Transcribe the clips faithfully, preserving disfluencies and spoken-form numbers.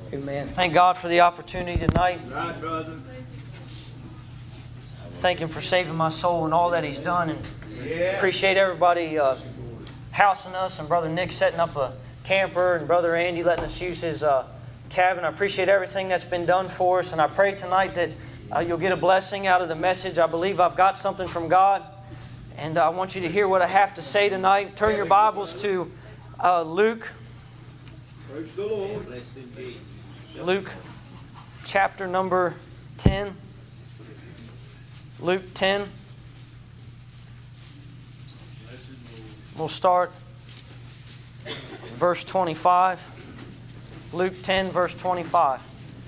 Amen. Thank God for the opportunity tonight. Right, brother. Thank Him for saving my soul and all that He's done. And Yeah. appreciate everybody uh, housing us, and Brother Nick setting up a camper, and Brother Andy letting us use his uh, cabin. I appreciate everything that's been done for us, and I pray tonight that uh, you'll get a blessing out of the message. I believe I've got something from God, and I want you to hear what I have to say tonight. Turn your Bibles to uh, Luke. Praise the Lord. Luke chapter number ten. Luke ten. We'll start verse twenty-five. Luke ten, verse twenty-five.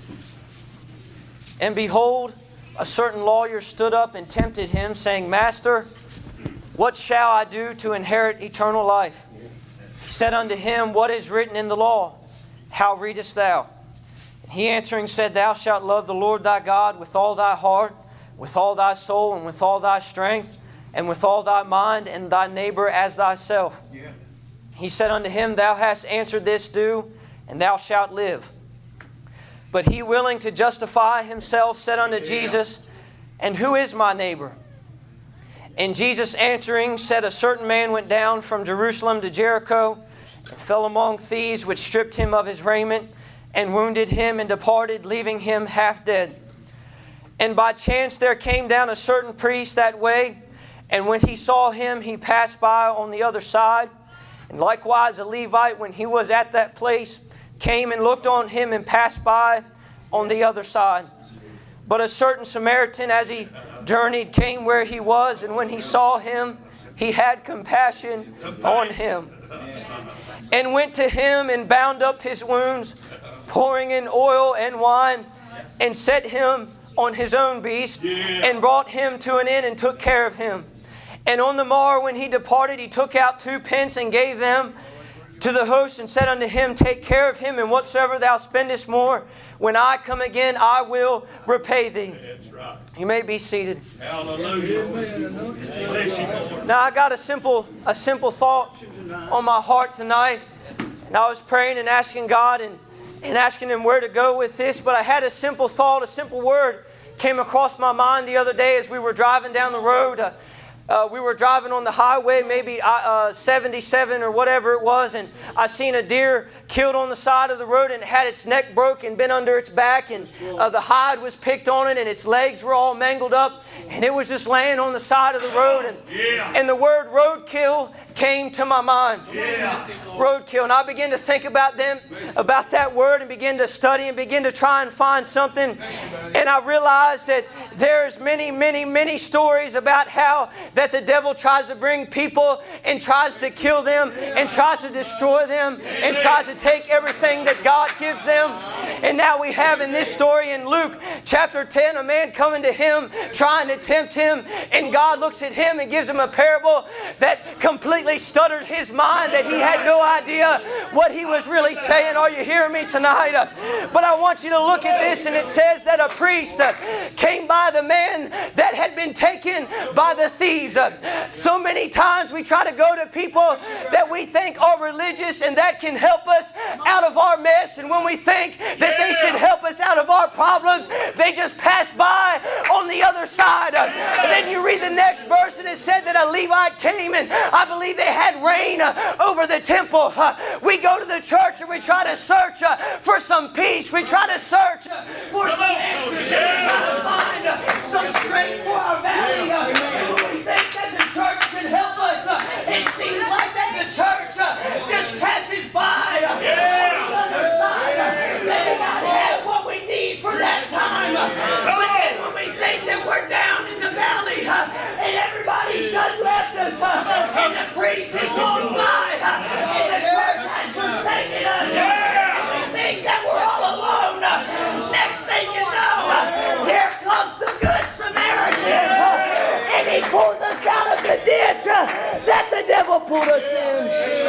And behold, a certain lawyer stood up and tempted him, saying, Master, what shall I do to inherit eternal life? He said unto him, What is written in the law? How readest thou? And he answering said, Thou shalt love the Lord thy God with all thy heart, with all thy soul, and with all thy strength, and with all thy mind, and thy neighbor as thyself. Yeah. He said unto him, Thou hast answered this, do, and thou shalt live. But he, willing to justify himself, said unto yeah. Jesus, And who is my neighbor? And Jesus answering said, A certain man went down from Jerusalem to Jericho, and fell among thieves, which stripped him of his raiment, and wounded him, and departed, leaving him half dead. And by chance there came down a certain priest that way, and when he saw him, he passed by on the other side. And likewise a Levite, when he was at that place, came and looked on him and passed by on the other side. But a certain Samaritan, as he journeyed, came where he was, and when he saw him, he had compassion on him, and went to him and bound up his wounds, pouring in oil and wine, and set him on his own beast, and brought him to an inn and took care of him. And on the morrow when he departed, he took out two pence and gave them to the host, and said unto him, Take care of him, and whatsoever thou spendest more, when I come again, I will repay thee. That's right. You may be seated. Hallelujah. Now I got a simple, a simple thought on my heart tonight, and I was praying and asking God and, and asking Him where to go with this, but I had a simple thought, a simple word came across my mind the other day as we were driving down the road. Uh, Uh, we were driving on the highway, maybe uh, seventy-seven or whatever it was, and I seen a deer killed on the side of the road, and it had its neck broke and been under its back, and uh, the hide was picked on it, and its legs were all mangled up, and it was just laying on the side of the road. And, yeah. and the word roadkill came to my mind. Yeah. Roadkill. And I began to think about them, about that word, and begin to study and begin to try and find something. And I realized that there's many, many, many stories about how that the devil tries to bring people and tries to kill them and tries to destroy them and tries to take everything that God gives them. And now we have in this story in Luke chapter ten, a man coming to him trying to tempt him, and God looks at him and gives him a parable that completely stuttered his mind, that he had no idea what he was really saying. Are you hearing me tonight? But I want you to look at this, and it says that a priest came by the man that had been taken by the thieves. So many times we try to go to people that we think are religious and that can help us out of our mess, and when we think that they should help us out of our problems, they just pass by on the other side. And then you read the next verse, and it said that a Levite came, and I believe they had rain over the temple. We go to the church and we try to search for some peace. We try to search for some answers. We try to find some strength for our valley. We think that the church should help us. It seems like that the church just passes by on the other side. They may not have what we need for that time. But then when we think that we're down in the valley and everybody's done left us and the priest has walked by and the church has forsaken us and we think that we're all alone, next thing you know, here comes the Good Samaritan. And he pulls us out of the ditch that the devil pulled us in.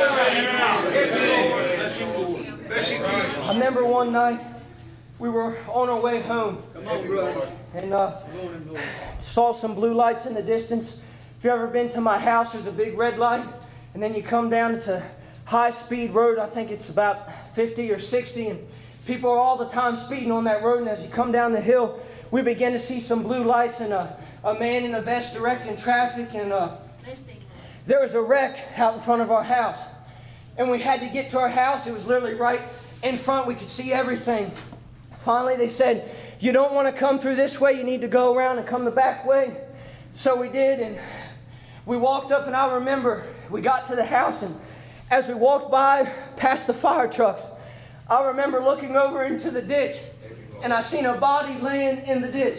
I remember one night we were on our way home and uh, saw some blue lights in the distance. If you've ever been to my house, there's a big red light, and then you come down, it's a high-speed road. I think it's about fifty or sixty, and People are all the time speeding on that road, and as you come down the hill, we begin to see some blue lights and a, a man in a vest directing traffic, and uh, there was a wreck out in front of our house. And we had to get to our house. It was literally right in front. We could see everything. Finally, they said, you don't want to come through this way. You need to go around and come the back way. So we did, and we walked up, and I remember we got to the house, and as we walked by past the fire trucks, I remember looking over into the ditch, and I seen a body laying in the ditch,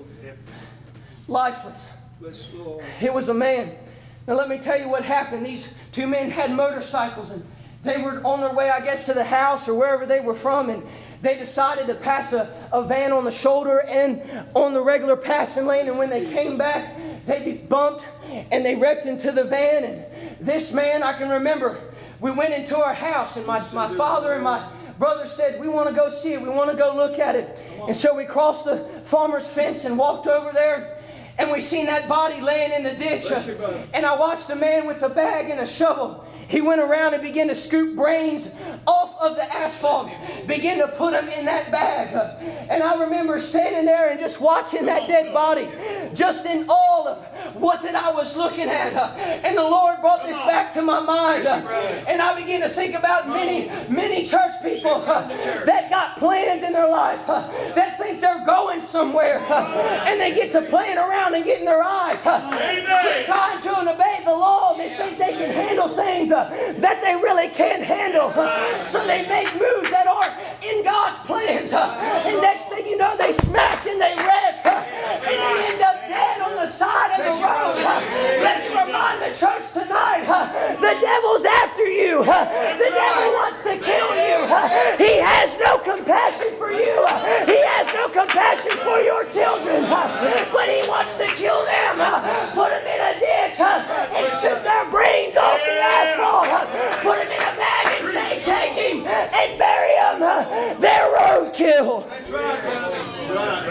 lifeless. It was a man. Now let me tell you what happened. These two men had motorcycles, and they were on their way, I guess, to the house or wherever they were from, and they decided to pass a, a van on the shoulder and on the regular passing lane, and when they came back, they bumped and they wrecked into the van. And this man, I can remember, we went into our house, and my, my father and my brother said, we want to go see it, we want to go look at it. And so we crossed the farmer's fence and walked over there, and we seen that body laying in the ditch. And I watched a man with a bag and a shovel. He went around and began to scoop brains off of the asphalt, began to put them in that bag. And I remember standing there and just watching that dead body, just in awe of what that I was looking at. And the Lord brought this back to my mind. And I began to think about many, many church people that got plans in their life, that think they're going somewhere, and they get to playing around and getting their eyes quit trying to obey the law, and they think they can handle things that they really can't handle. So they make moves that aren't in God's plans. And next thing you know, they smack and they wreck. And they end up dead on the side of the road. Let's remind the church tonight, the devil's after you. The devil wants to kill you. He has no compassion for you. He has no compassion for your children. But he wants to kill them. Put them in a ditch and strip their brains off the asphalt. Put him in a bag and say, take him and bury him. They're roadkill. That's right, brother.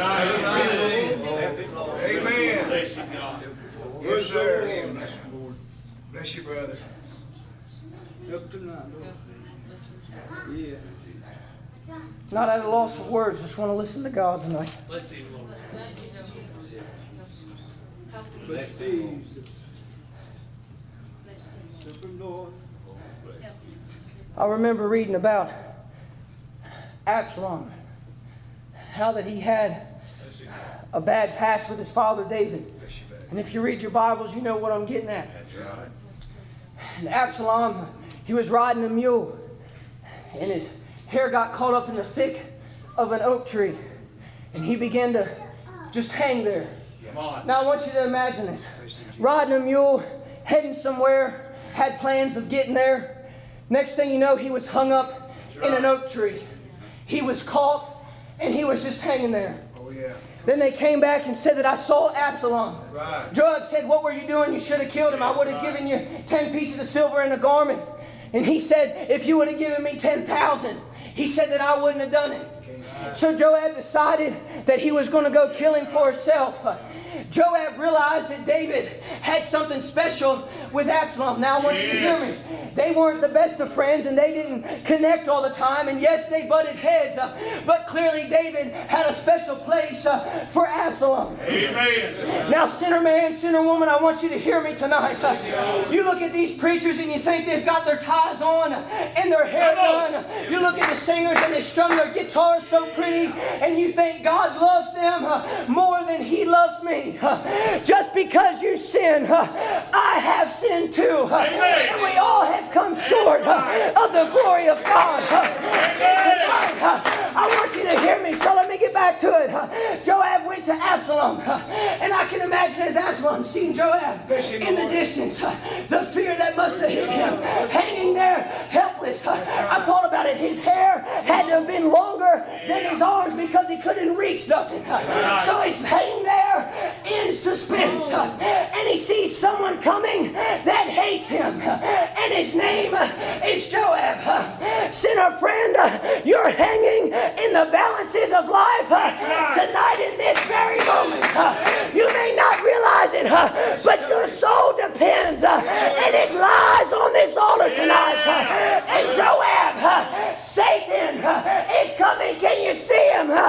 Amen. Bless you, God. Yes, sir. Bless you, brother. Not at a loss of words. Just want to listen to God tonight. Bless you, Lord. Bless you. I remember reading about Absalom, how that he had a bad past with his father David. And if you read your Bibles, you know what I'm getting at. And Absalom, he was riding a mule, and his hair got caught up in the thick of an oak tree, and he began to just hang there. Now I want you to imagine this. Riding a mule, heading somewhere, had plans of getting there. Next thing you know, he was hung up in an oak tree. He was caught, and he was just hanging there. Oh, yeah. Then they came back and said that I saw Absalom. Right. Joab said, what were you doing? You should have killed him. I would have given you ten pieces of silver and a garment. And he said, if you would have given me ten thousand, he said that I wouldn't have done it. So Joab decided that he was going to go kill him for himself. Joab realized that David had something special with Absalom. Now I want you to hear me. They weren't the best of friends, and they didn't connect all the time. And yes, they butted heads. Uh, but clearly David had a special place uh, for Absalom. Amen. Now, sinner man, sinner woman, I want you to hear me tonight. Uh, you look at these preachers and you think they've got their ties on and their hair done. You look at the singers and they strum their guitars so pretty, and you think God loves them uh, more than He loves me. Uh, just because you sin, uh, I have sinned too. Uh, and we all have come short uh, of the glory of God. Uh, tonight, uh, I want you to hear me, so let me get back to it. Uh, Joab went to Absalom, uh, and I can imagine as Absalom seeing Joab in the distance, uh, the fear that must have hit him, hanging there helpless. Uh, I thought about it. His hair had to have been longer than his arms because he couldn't reach nothing. Uh, so he's hanging there in suspense, uh, and he sees someone coming that hates him, uh, and his name uh, is Joab. Uh, sinner friend, uh, you're hanging in the balances of life uh, tonight in this very moment. Uh, you may not realize it, uh, but your soul depends, uh, and it lies on this altar tonight. Uh, and Joab, uh, Satan, uh, is coming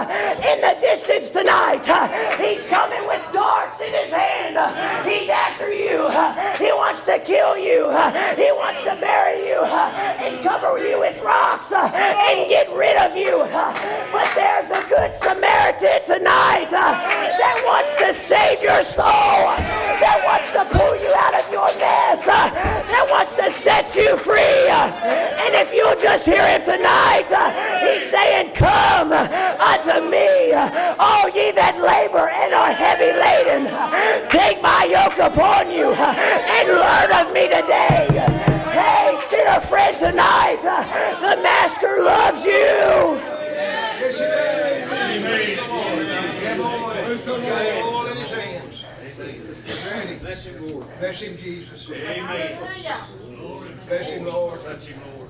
in the distance tonight. He's coming with darts in his hand. He's after you. He wants to kill you. He wants to bury you and cover you with rocks and get rid of you. But there's a good Samaritan tonight that wants to save your soul, that wants to pull you out of your mess, that wants to set you free. And if you'll just hear him tonight, he's saying, come unto me, all ye that labor and are heavy laden. Take my yoke upon you and learn of me today. Hey, sinner friend, tonight, the Master loves you. Yes, he does. Yeah, boy. Got it all in his hands. Ready. Bless him, Lord. Bless him, Jesus. Amen. Bless him, Lord. Bless him, Lord.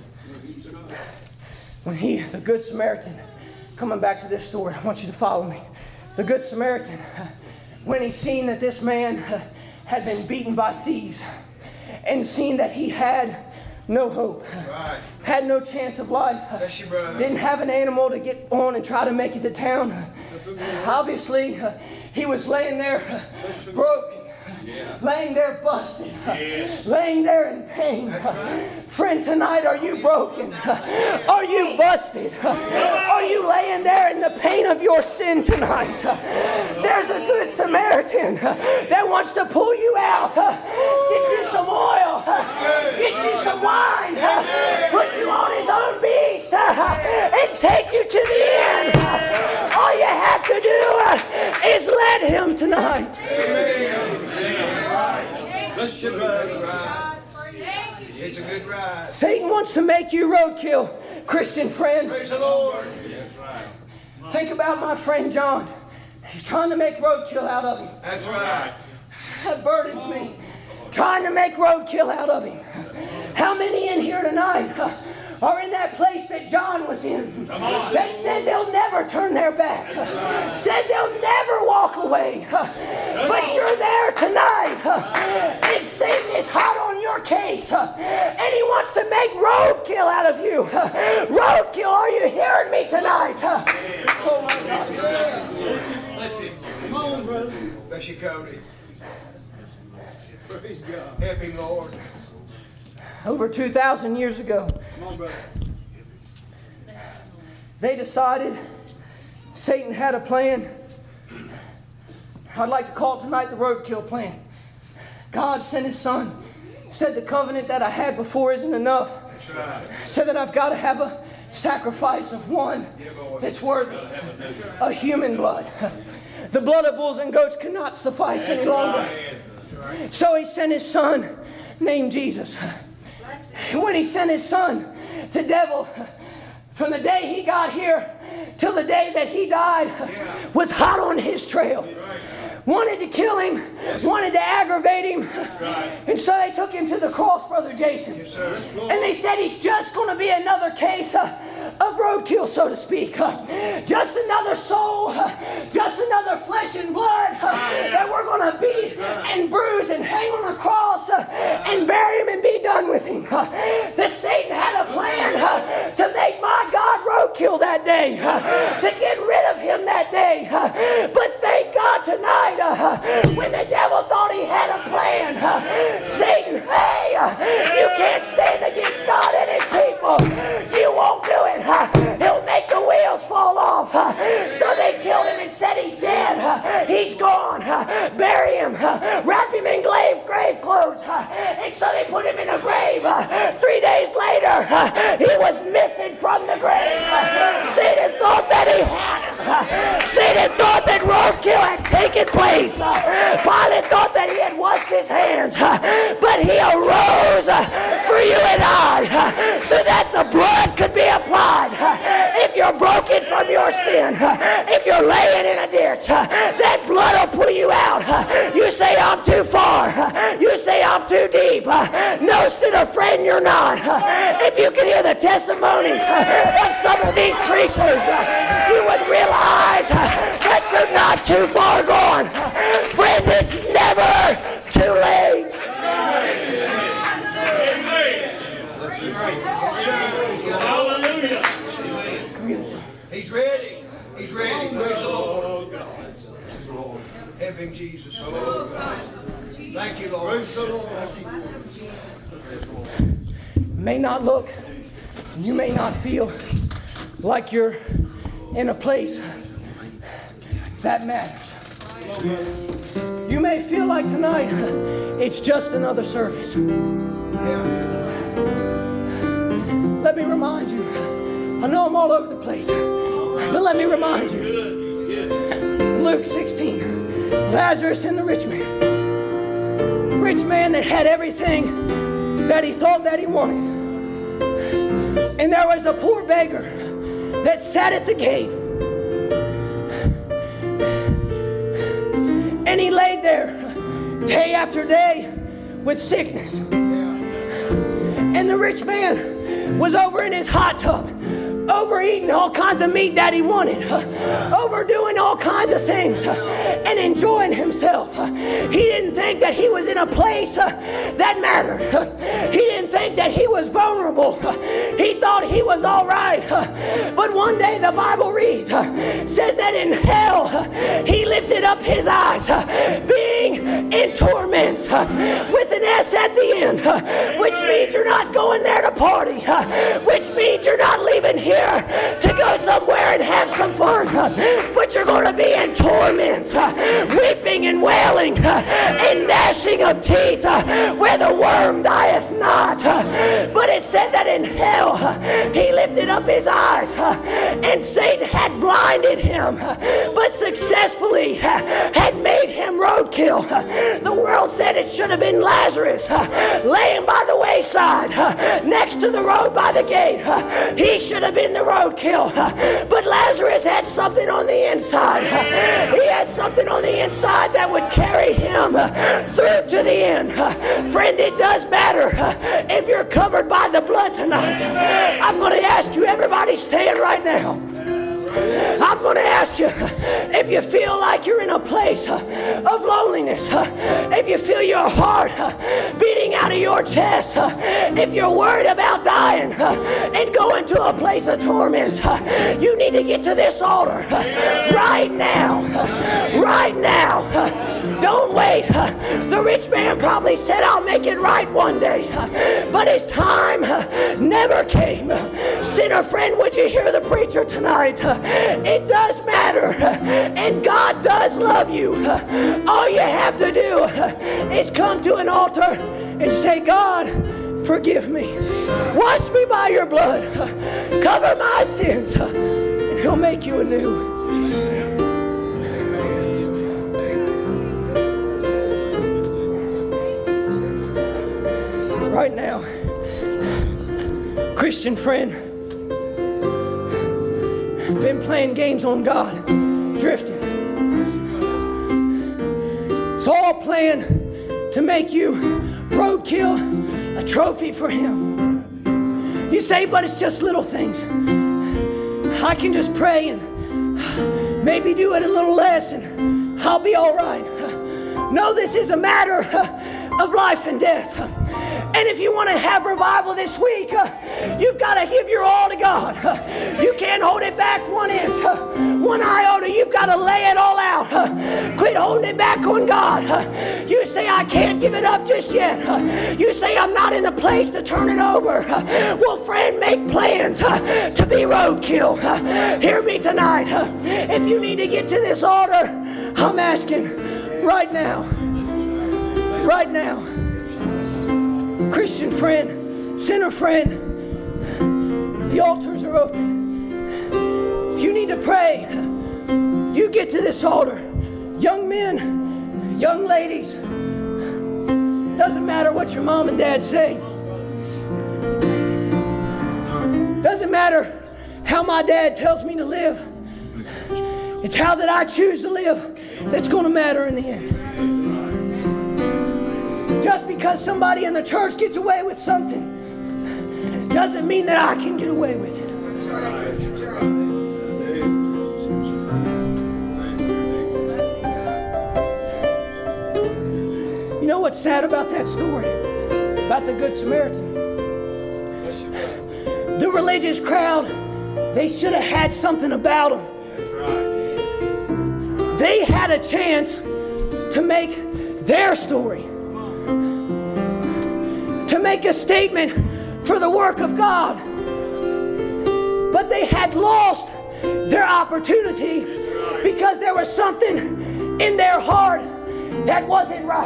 When he, the Good Samaritan, coming back to this story, I want you to follow me. The Good Samaritan, when he seen that this man had been beaten by thieves and seen that he had no hope, Right. had no chance of life, Bless you, brother. didn't have an animal to get on and try to make it to town. Obviously, uh, he was laying there uh, broken. Yeah. Laying there busted, yes. Laying there in pain. Right. Friend, tonight, are you broken? Are you busted? Are you laying there in the pain of your sin tonight? There's a good Samaritan that wants to pull you out, get you some oil, get you some wine, put you on his own beast, and take you to the end. All you have to do is let him tonight. Amen. Bless you, brother. It's a good ride. Satan wants to make you roadkill, Christian friend. Praise the Lord. Think about my friend John. He's trying to make roadkill out of him. That's right. That burdens me. Trying to make roadkill out of him. How many in here tonight are in that place that John was in, that said they'll never turn their back, said they'll never walk away, but you're there tonight, and Satan is hot on your case, and he wants to make roadkill out of you. Roadkill, are you hearing me tonight? Oh my God. Bless him. Come on, brother. Bless you, Cody. Praise God. Help him, Lord. Over two thousand years ago, Come on, brother. they decided Satan had a plan. I'd like to call it tonight the roadkill plan. God sent his son. Said the covenant that I had before isn't enough. That's right. Said that I've got to have a sacrifice of one that's worthy of human blood. The blood of bulls and goats cannot suffice any longer. So he sent his son named Jesus. And when he sent his son, the devil, from the day he got here till the day that he died, was hot on his trail. Wanted to kill him, wanted to aggravate him. And so they took him to the cross, Brother Jason. And they said he's just going to be another case uh, of roadkill, so to speak. Uh, just another soul, uh, just another flesh and blood uh, that we're going to beat and bruise and hang on a cross uh, and bury him and be done with him. Uh, that Satan had a plan uh, to make my God roadkill that day, uh, to get rid of him that day. Uh, but thank God tonight, Uh, when the devil thought he had a plan, uh, Satan, hey, uh, you can't stand against God and his people. You won't do it. Uh, he'll make the wheels fall off. Uh, so they killed him and said he's dead. Uh, he's gone. Uh, bury him. Uh, wrap him in grave, grave clothes. Uh, and so they put him in a grave. Uh, three days later, uh, he was missing from the grave. Uh, Satan thought that he had him. Uh, Satan thought that roadkill had taken place. Uh, Pilate thought that he had washed his hands, uh, but he arose uh, for you and I, uh, so that the blood could be applied. Uh, if you're broken from your sin, uh, if you're laying in a ditch, uh, that blood will pull you out. Uh, you say, I'm too far. Uh, you say, I'm too deep. Uh, no, sinner friend, you're not. Uh, if you could hear the testimonies uh, of some of these preachers, uh, you would realize uh, that you're not too far gone. Friend, it's never too late. Hallelujah. He's ready. He's ready. Praise the Lord. Help him, Jesus. Thank you, Lord. May not look, you may not feel like you're in a place that matters. You may feel like tonight it's just another service. Let me remind you, I know I'm all over the place, but let me remind you, Luke sixteen, Lazarus and the rich man. The rich man that had everything that he thought that he wanted. And there was a poor beggar that sat at the gate. And he laid there day after day with sickness. And the rich man was over in his hot tub, overeating all kinds of meat that he wanted, overdoing all kinds of things, and enjoying himself. He didn't think that he was in a place that mattered. He didn't think that he was vulnerable. He thought he was all right. But one day the Bible reads, says that in hell he lifted up his eyes, being in torments with an S at the end, which means you're not going there to party, which means you're not leaving here to go somewhere and have some fun, but you're going to be in torments, weeping and wailing and gnashing of teeth, where the worm dieth not. But it said that in hell he lifted up his eyes, and Satan had blinded him, but successfully had made him roadkill. The world said it should have been Lazarus laying by the wayside next to the road by the gate. He should have been the roadkill, but Lazarus had something on the inside. He had something on the inside that would carry him through to the end. Friend, it does matter if you're covered by the blood tonight. I'm going to ask you, everybody stand right now. I'm going to ask you, if you feel like you're in a place of loneliness, if you feel your heart beating out of your chest, if you're worried about dying and going to a place of torment, you need to get to this altar right now. Right now. Don't wait. The rich man probably said, I'll make it right one day. But his time never came. Sinner friend, would you hear the preacher tonight? It does matter, and God does love you. All you have to do is come to an altar and say, God, forgive me. Wash me by your blood. Cover my sins, and he'll make you anew. Right now, Christian friend, been playing games on God, drifting. It's all planned to make you roadkill, a trophy for him. You say, but it's just little things. I can just pray and maybe do it a little less and I'll be all right. No, this is a matter of life and death. And if you want to have revival this week, uh, you've got to give your all to God. Uh, you can't hold it back one inch, uh, one iota. You've got to lay it all out. Uh, quit holding it back on God. Uh, you say, I can't give it up just yet. Uh, you say, I'm not in the place to turn it over. Uh, well, friend, make plans uh, to be roadkill. Uh, hear me tonight. Uh, if you need to get to this altar, I'm asking right now. Right now. Christian friend, sinner friend, the altars are open. If you need to pray, you get to this altar. Young men, young ladies, doesn't matter what your mom and dad say. Doesn't matter how my dad tells me to live. It's how that I choose to live that's going to matter in the end. Just because somebody in the church gets away with something doesn't mean that I can get away with it. You know what's sad about that story? About the Good Samaritan? The religious crowd, they should have had something about them They had a chance to make their story, to make a statement for the work of God. But they had lost their opportunity because there was something in their heart that wasn't right.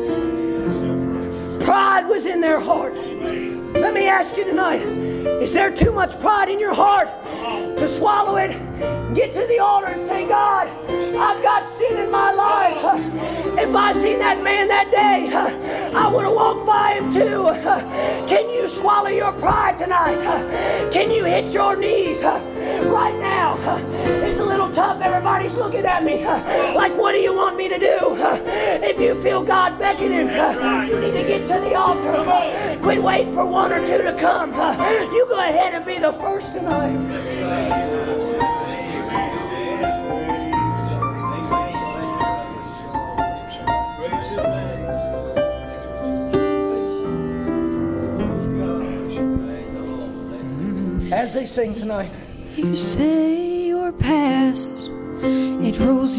Pride was in their heart. Let me ask you tonight, is there too much pride in your heart to swallow it, get to the altar and say, God, I've got sin in my life. If I seen that man that day, I would have walked by him too. Can you swallow your pride tonight? Can you hit your knees right now? It's a little tough. Everybody's looking at me like, what do you want me to do? If you feel God beckoning, you need to get to the altar. Quit waiting for one or two to come. You go ahead and be the first tonight. As they sing tonight. You say your past, it rules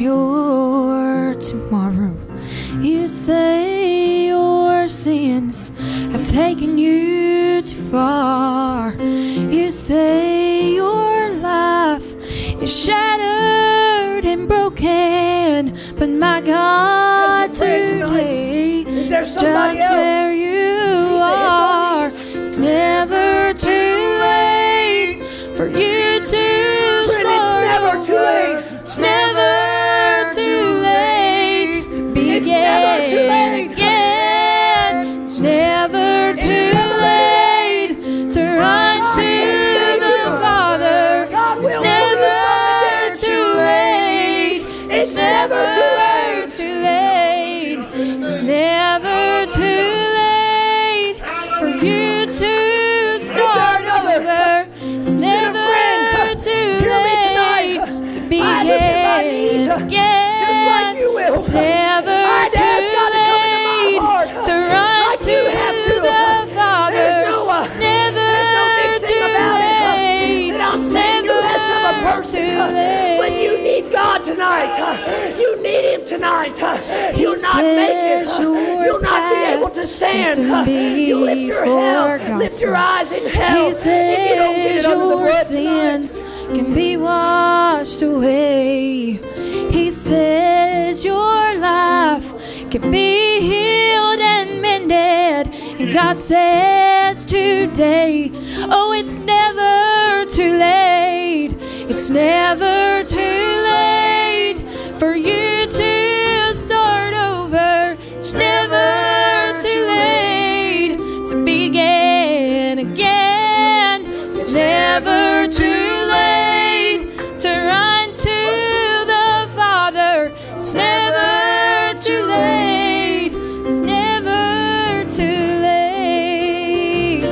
your tomorrow. You say your sins have taken you too far. You say your life is shattered and broken, but my God, today is just where you are. It's never too late for you to start over. It's never too late to begin again. It's never too late to run to the Father. It's never too late. It's never too late. It's never too late for you to start over. It's never too late to begin again. It's never too late to run to the Father. It's never too late. It's never too late. When you need God tonight, you need Him tonight. You'll not make it. You'll not be able to stand. You lift your head, lift your eyes in hell. He says your sins can be washed away. He says your life can be healed and mended. And God says today, oh, it's never too late. It's never too late for you to start over. It's never too late to begin again. It's never too late to run to the Father. It's never too late. It's never too late.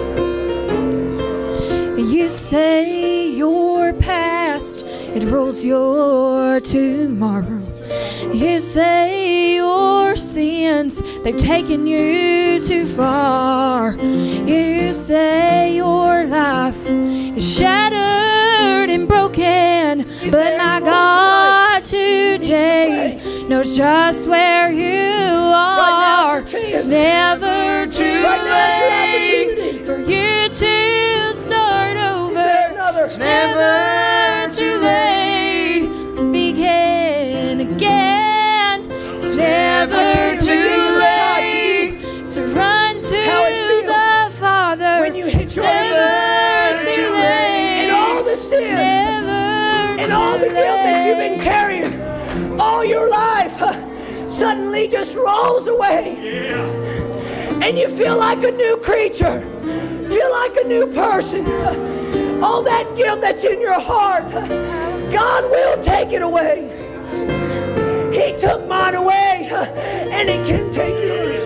You say your past, it rules your tomorrow. You say your sins, they've taken you too far. You say your life is shattered and broken, but my God today knows just where you are. It's never too late for you to start over. It's never too late to begin again. It's never too late to run to the Father. It's never too late. And all the sin and all the guilt that you've been carrying all your life suddenly just rolls away. And you feel like a new creature. Feel like a new person. All that guilt that's in your heart, God will take it away. He took mine away, and He can take yours.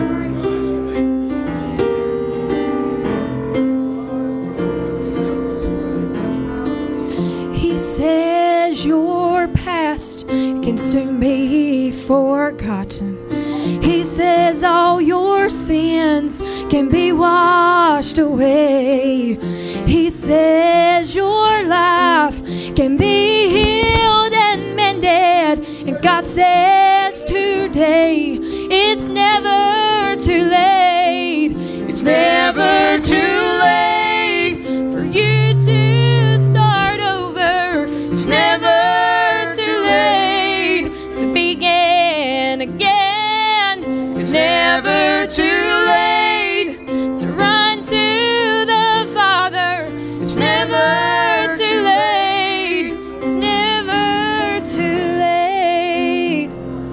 He says your past can soon be forgotten. He says all your sins can be washed away. He says your life can be healed and mended. And God says today, it's never too late. It's never too late for you to start over. It's never too late to begin again. It's never too late to run to the Father. It's never too late. It's never too late.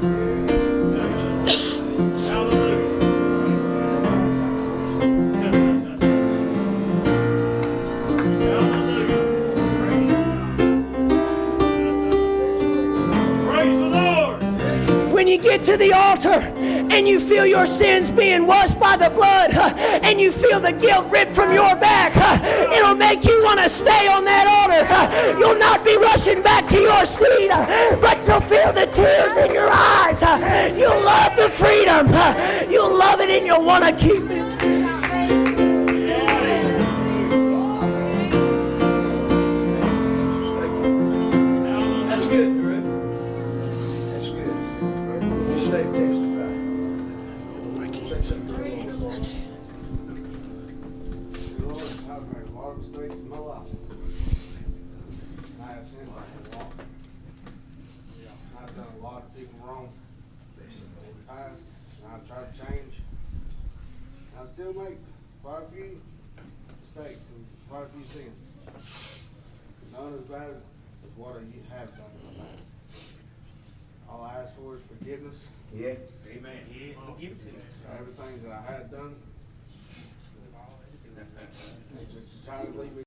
Praise the Lord. When you get to the altar and you feel your sins being washed by the blood, huh, and you feel the guilt ripped from your back, huh, it'll make you want to stay on that altar. Huh. You'll not be rushing back to your seat, huh, but you'll feel the tears in your eyes. Huh. You'll love the freedom. Huh. You'll love it and you'll want to keep it. That's good, Drew. That's good. Just stay and testify. Say something to the Lord. Lord, I've made a lot of mistakes in my life. I have sinned like a lot. Yeah, I've done a lot of people wrong in the past, and I've tried to change. I still make quite a few mistakes and quite a few sins. None as bad as, as what I have done in the past. All I ask for is forgiveness. Yeah. Amen. For everything that I had done. Just to try to leave me